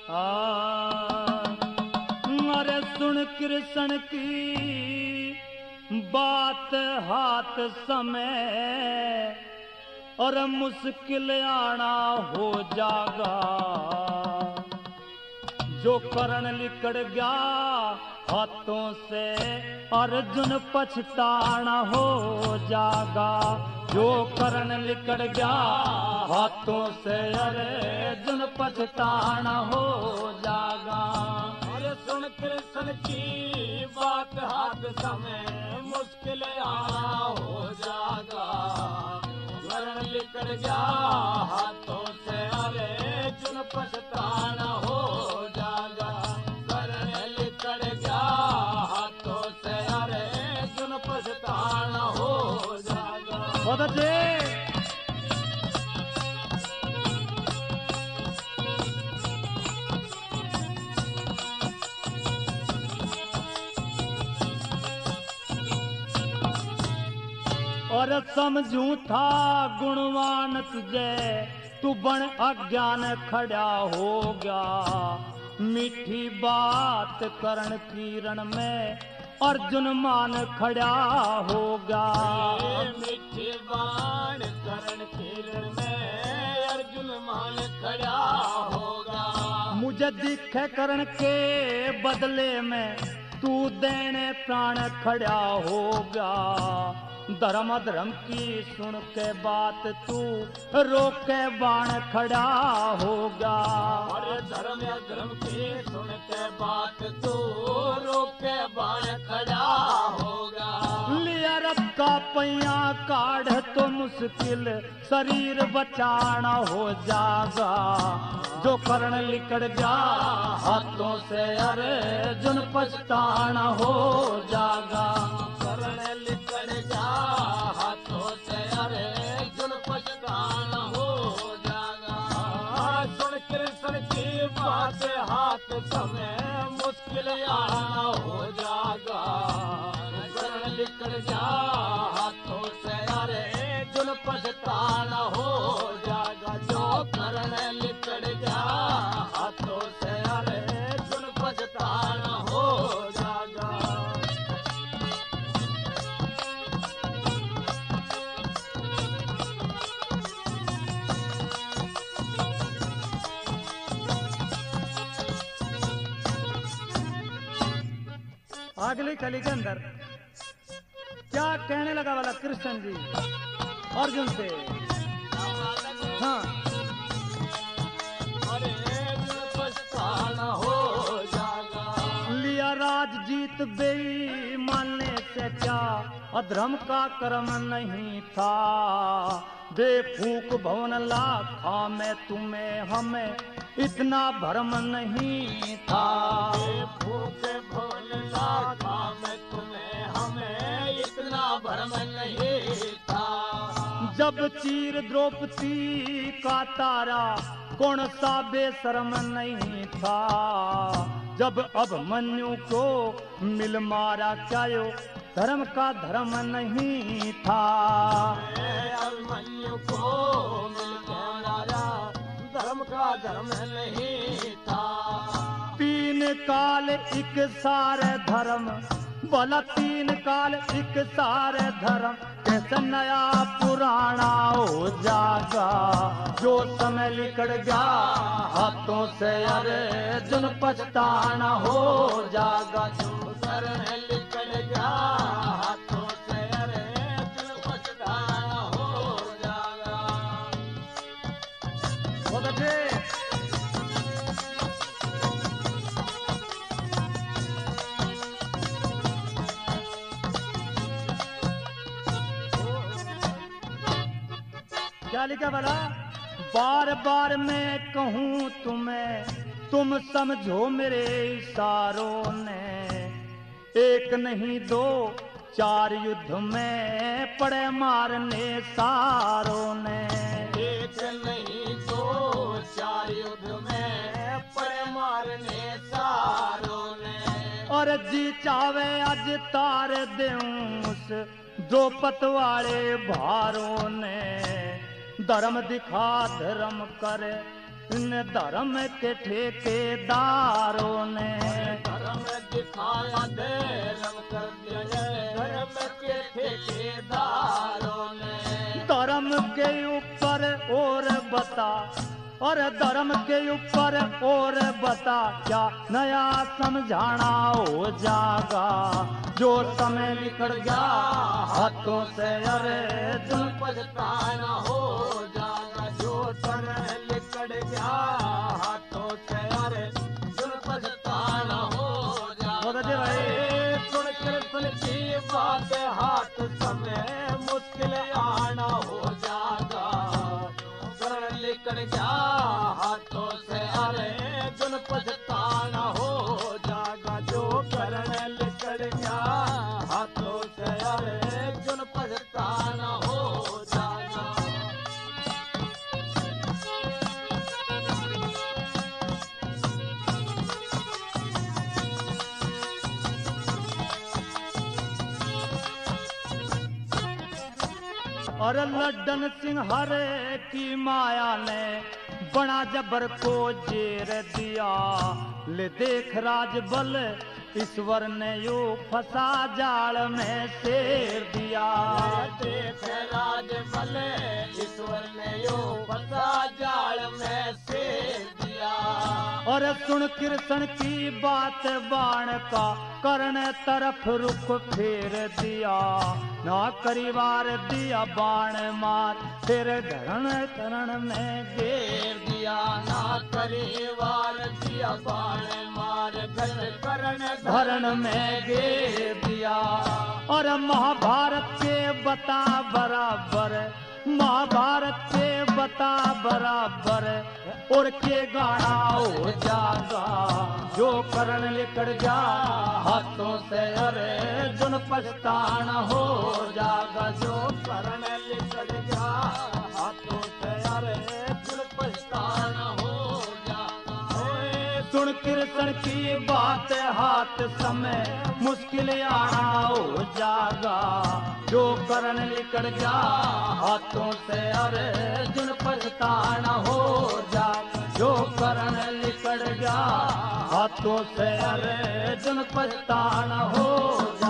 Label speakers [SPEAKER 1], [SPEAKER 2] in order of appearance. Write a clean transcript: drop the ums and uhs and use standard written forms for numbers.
[SPEAKER 1] अरे सुन कृष्ण की बात हाथ समय और मुश्किल आना हो जागा। जो करण लिकड़ गया हाथों से अर्जुन पछताना हो जागा। जो करण लिकड़ गया हाथों से अर्जुन पछताना हो जागा।
[SPEAKER 2] अरे सुन कृष्ण की बात हाथ समय मुश्किल आना हो जागा। करण लिकड़ गया हाथों से अर्जुन पछताना हो जागा। करण लिकड़ गया हाथों से अर्जुन पछताना हो जागा।
[SPEAKER 1] बहुत अच्छे। और समझू था गुणवान तुझे तू बन अज्ञान खड़ा हो गया। मीठी बात करण किरण में अर्जुन मान खड़ा हो गया।
[SPEAKER 2] मीठी बात करण किरण में अर्जुन मान खड़ा होगा।
[SPEAKER 1] मुझे दिखे करण के बदले में तू देने प्राण खड़ा होगा। धर्म धर्म की सुन के बात तू रोके बाण खड़ा होगा।
[SPEAKER 2] अरे धर्म या धर्म की सुन के बात तू रोके बाण खड़ा होगा।
[SPEAKER 1] लिया रब का पैया काढ़ तो मुश्किल शरीर बचाना हो जागा। जो करण लिकड़ गया हाथों से अर्जुन पछताना हो जागा।
[SPEAKER 2] करण लिकड़ गया हाथों से अर्जुन पछताना हो जागा। सुन कृष्ण की बात हाथ समय मुश्किल आना हो जागा। करण लिकड़ गया हाथों से अर्जुन पछताना हो जागा। जो करण लिकड़ गया हाथों से अर्जुन पछताना हो जागा।
[SPEAKER 1] अगली कली के अंदर क्या कहने लगा वाला कृष्ण जी अर्जुन से। हाँ
[SPEAKER 2] पछताना हो जागा।
[SPEAKER 1] लिया राज जीत बेईमानने से क्या अधर्म का कर्म नहीं था। बेफूक भवन लाखा में तुम्हें हमें इतना भरम नहीं था।
[SPEAKER 2] भूख भोल लाखा में तुम्हें हमें इतना भरम नहीं था।
[SPEAKER 1] जब चीर द्रौपदी का तारा कौन सा बेशरम नहीं था। जब अभिमन्यु को मिल मारा क्या यो धर्म का धर्म नहीं था।
[SPEAKER 2] अभिमन्यु को मिल मारा धर्म का धर्म नहीं था।
[SPEAKER 1] तीन काल एक सारे धर्म भला तीन काल एक सारे धर्म कैसे नया पुराना हो जागा। जो समय लिकड़ गया हाथों से अर्जुन पछताना हो जागा।
[SPEAKER 2] जो करण लिकड़ गया हाथों से अर्जुन पछताना हो जागा।
[SPEAKER 1] बहुत अच्छे। क्या लिखा वाला। बार बार मैं कहूँ तुम्हें तुम समझो मेरे इशारों ने। एक नहीं दो चार युद्ध में पड़े मारने सारों ने।
[SPEAKER 2] एक नहीं दो चार युद्ध में पड़े मारने सारों ने।
[SPEAKER 1] और जी चावे आज तार देऊं उस द्रौपद वाले भारों ने। धर्म दिखा धर्म करे इन धर्म के ठेकेदारों ने
[SPEAKER 2] धर्म दिखाया धर्म कर दिया धर्म के ठेकेदारों ने
[SPEAKER 1] धर्म के ऊपर और बता और धर्म के ऊपर और बता क्या नया समझाना हो जागा जो समय निकल गया हाथों से अरे दिल
[SPEAKER 2] पछताना हो जाएगा जो समय निकल गया हाथों से अरे दिल पछताना हो जाएगा सुन कृष्ण की बात हाथ समय मुश्किल आना हो जाएगा करण निकल गया हाथों से अरे दिल पछताना हो जाएगा जो करण निकल गया हाथों से अरे दिल पछताना हो जाएगा
[SPEAKER 1] और लड्डन सिंह हरे की माया ने बड़ा जबर को जेर दिया ले देख राजबल ईश्वर ने यू फंसा जाल में शेर दिया
[SPEAKER 2] देख राजबल ईश्वर ने यो फंसा जाल में शेर दिया
[SPEAKER 1] और सुन कृष्ण की बात बाण का कर्ण तरफ रुख फेर दिया ना करीवार दिया बाण मार फिर धरण करण में घेर
[SPEAKER 2] दिया ना करीवार दिया बाण मार घर करण
[SPEAKER 1] धरण में घेर दिया और महाभारत के बता बराबर महाभारत के बता बराबर और के गाना हो जागा जो करण लिकड़ जा हाथों से अरे जुन पछताना हो जागा जो
[SPEAKER 2] करण लिकड़ जा हाथों से अरे जुन पछताना हो जागा
[SPEAKER 1] सुन कृष्ण की बात हाथ समय मुश्किल आना हो जागा जो करण लिकड़ जा हाथों से अरे जुन पछताना हो जागा जो करण लिकड़ जा हाथों से अरे जुन पछताना हो